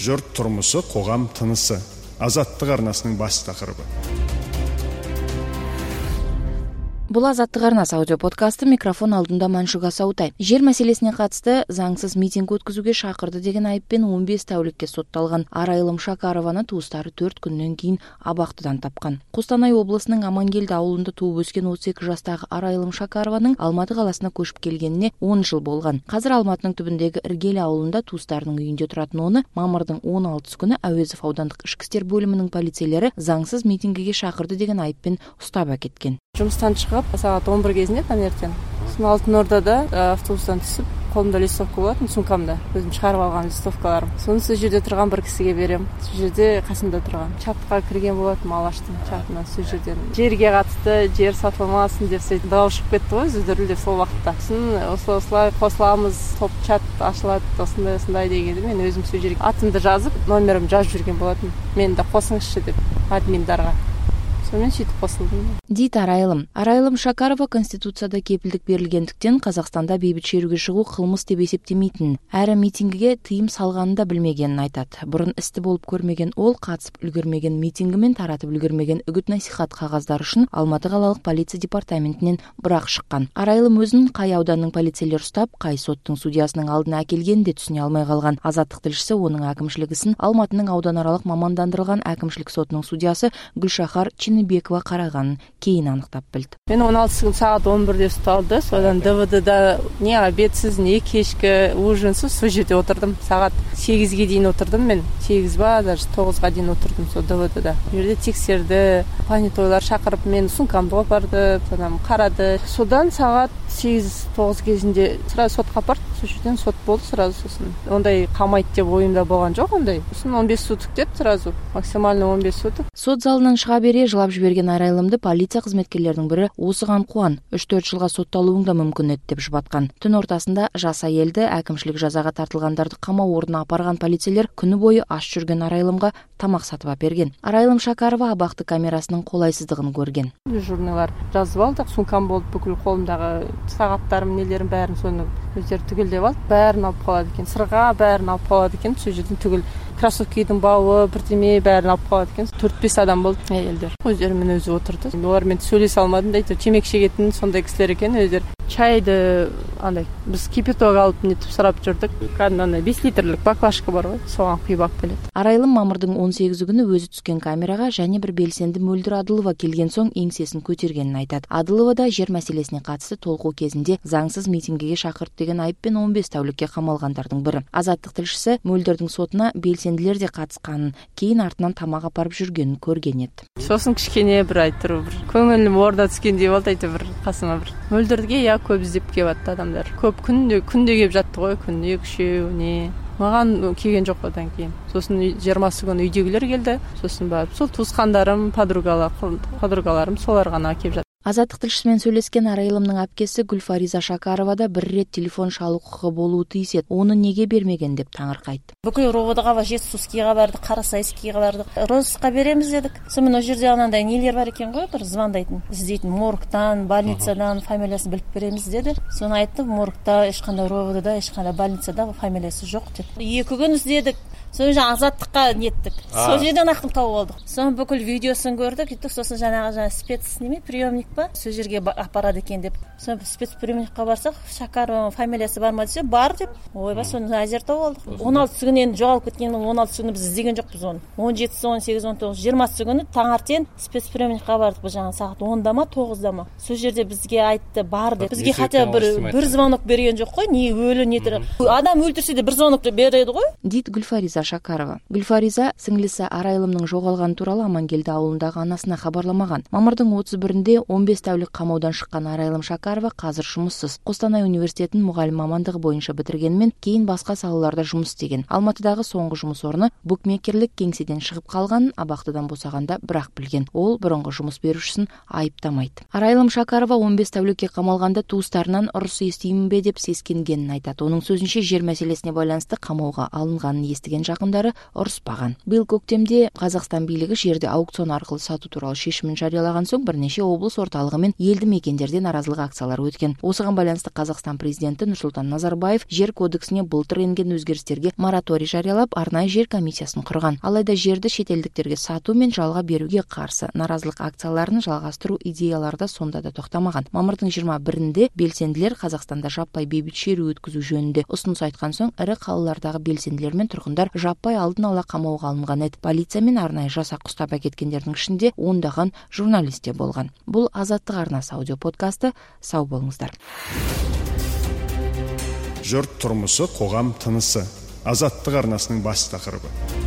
жұрт тұрмысы, қоғам тынысы. Азаттық арнасының бас тақырыбы. Бұл Азаттық арнасы аудио подкасты, микрофон алдында Маншуга Саутай. Жер мәселесіне қатысты заңсыз митинг өткізуге шақырды деген айыппен 15 тәулікке сотталған Арайлым Шакарованы туыстары 4 күннен кейін абақтыдан тапқан. Қостанай облысының Амангелді ауылында туып өскен 32 жастағы Арайлым Шакарованың Алматы қаласына көшіп келгеніне 10 жыл болған. Қазір Алматының түбіндегі Іргелі ауылында туыстарының үйінде тұратын оны мамырдың 16 күні Әуезов аудандық ішкі істер бөлімінің полицейлері заңсыз митингіге шақырды деген айыппен ұстап әкеткен. Жұмыстан шығып, сағат 11 кезінде таңертең. Сосын Алтын Ордада автобустан түсіп, қолымда листовка болатын, сумкамда. Өзім шығарып алған листовкаларым. Соны сол жерде тұрған бір кісіге берем. Сол жерде қасымда тұрған. Чатқа кірген болатын Алаштың чатына сол жерден. Жерге қатысты, жер сатылмасын деп сөйтіп дауыс шығып кетті ғой, үздірілдеп сол уақытта. Сосын осылай қосыламыз, топ чат ашылады, осындай дегенде мен өзім сол жерге атымды жазып, номерім жазып жүрген болатын. Мені де қосыңызшы деп админдарға. Мен сөйтіп қосылдым. Дейді Арайлым. Арайлым Шакарова Конституцияда кепілдік берілгендіктен Қазақстанда бейбіт шеруге шығу қылмыс деп есептемейтінін, әрі митингіге тыйым салғанын да білмегенін айтады. Бұрын істі болып көрмеген ол, қатысып үлгермеген митингі мен таратып үлгермеген үгіт-насихат қағаздар үшін Алматы қалалық полиция департаментінен бірақ шыққан. Арайлым өзін қай ауданның полицейлер ұстап, қай соттың судьясының алдына әкелгенін де түсіне алмай қалған. Азаттық тілшісі оның әкімшілік ісін Алматының ауданаралық мамандандырылған әкімшілік сотының судьясы Гүлшахар Бекова қарағанын кейін анықтап білді. Мен 16 күн сағат 11-де ұсталды. Содан ДВД-да не обедсіз, не кешкі, ужинсыз сол жерде отырдым. Сағат 8-ге дейін отырдым мен. 8 ба, даже 9-ға дейін отырдым сол ДВД-да. Жерде тексерді, понятойлар шақырып, мен сумкамды апарды, содан қарады. Содан сағат 8-9 кезінде сразу сотқа апарды. Сол жерден сот болды сразу. Сосын ондай қамайды деп ойымда болған жоқ ондай. Сосын 15 суток деп сразу, максимально 15 суток. Сот залынан шыға бере жылап жіберген Арайлымды полиция қызметкерлерінің бірі осыған қуан, 3-4 жылға сотталуың да мүмкін еді деп жұбатқан. Түн ортасында жас әйелді әкімшілік жазаға тартылғандарды қамау орнына апарған полицейлер күні бойы аш жүрген Арайлымға тамақ сатып әперген. Арайлым Шакарова абақты камерасының қолайсыздығын көрген. Журналар жазып алдық, сумкам болды, бүкіл қолымдағы сағаттарым, нелерім бәрін соны өздері түгелдеп алды, бәрін алып қалады екен, сырға бәрін алып қалады екен, сол жерден түгел кроссовкидің бауы, бірдеме бәрін алып қалады екен. 4-5 адам болды әйелдер. Өздерімен өзі отырды. Олармен сөйлесе алмадым да, темекі шегетін сондай кісілер екен өздері. Чайды андай біз кипяток алып нетіп сұрап жүрдік. Кәдімгі 5 литрлік баклашка бар ғой, соған құйып алып келеді. Арайлым мамырдың 18 күні өзі түскен камераға және бір белсенді Мөлдір Адылова келген соң еңсесін көтергенін айтады. Адылова да жер мәселесіне қатысты толқу кезінде заңсыз митингіге шақырды деген айыппен 15 тәулікке қамалғандардың бірі. Азаттық тілшісі Мөлдірдің сотына белсенділер де қатысқанын, кейін артынан тамақ апарып жүргенін көрген еді. Сосын кішкене бір айтыру, бір көңілім орда түскендей болды, айтып бір қасыма бір. Мөлдірге көп іздеп келіп адамдар. Көп күнде келіп жатты ғой, күнде 2-3 не. Маған келген жоқ одан кейін. Сосын 20 күн үйдегілер келді. Сосын барып, сол туысқандарым, подругаларым солар ғана келіп жатты. Азаттық тілшісімен сөйлескен Арайлымның әпкесі Гүлфариза Шакаровада бір рет телефон шалу құқығы болуы тиіс еді. Оны неге бермеген деп таңырқайды. Бүкіл роводыға Жетісускиға бардық, Қарасайскиға бардық. Розысқа береміз дедік. Сонымен о жерде анандай нелер бар екен ғой, бір звондайтын, іздейтін моргтан, больницадан фамилиясын біліп береміз деді. Соны айтты, моргта ешқандай роводыда, ешқандай больницада фамилиясы жоқ деп. 2 күн іздедік. Соны Азаттыққа неттік. Сол жерден ақын тауып алдық. Соны бүкіл видеосын көрдік. Сосын жаңағы спец приемник ба? Сол жерге апарады екен деп. Соны спец приемникқа барсақ, Шакарова фамилиясы бар ма десе, бар деп. Ойба, соны әзер тауып алдық. 16 күннен жоғалып кеткен, 16 күні біз іздеген жоқпыз оны. 17, 18, 19, 20 күні таңертең спец приемникқа бардық. Бұл жаңа сағат 10-да ма, 9-да ма? Сол жерде бізге айтты, бар деп. Бізге хотя бір звонок берген жоқ қой, не өлі, не тірі. Адам өлтірсе де бір звонок береді ғой. Дейді Гүлфариза Шакарова. Гүлфариза сіңлісі Арайлымның жоғалғаны туралы Амангелді ауылындағы анасына хабарламаған. Мамырдың 31-де 15 тәулік қамаудан шыққан Арайлым Шакарова қазір жұмыссыз. Қостанай университетін мұғалім мамандығы бойынша бітіргенмен кейін басқа салаларда жұмыс істеген. Алматыдағы соңғы жұмыс орны букмекерлік кеңседен шығып қалғанын абақтыдан босағанда бірақ білген. Ол бұрынғы жұмыс берушісін айыптамайды. Арайлым Шакарова 15 тәулікке қамалғанда туыстарынан ұрыс естимін бе деп сескенгенін айтады. Оның сөзінше жер мәселесіне байланысты қамауға алынғанын естіген жақындары ұрыспаған. Биыл көктемде Қазақстан билігі жерді аукцион арқылы сату туралы шешімін жариялаған соң бірнеше облыс орталығы мен елді мекендерде наразылық акциялары өткен. Осыған байланысты Қазақстан президенті Нұрсұлтан Назарбаев жер кодексіне былтыр енген өзгерістерге мораторий жариялап, арнайы жер комиссиясын құрған. Алайда жерді шетелдіктерге сату мен жалға беруге қарсы наразылық акцияларын жалғастыру идеялары сонда да тоқтамаған. Мамырдың 21-інде белсенділер Қазақстанда жаппай бейбіт шеру өткізу жөнінде ұсыныс айтқан соң, ірі қалалардағы белсенділер мен тұрғындар жаппай алдын ала қамауға алынған еді. Полиция мен арнайы жасақ ұстап әкеткендердің ішінде ондаған журналист те болған. Бұл Азаттық арнасы аудио подкасты. Сау болыңыздар. Жұрт тұрмысы, қоғам тынысы. Азаттық арнасының бас тақырыбы.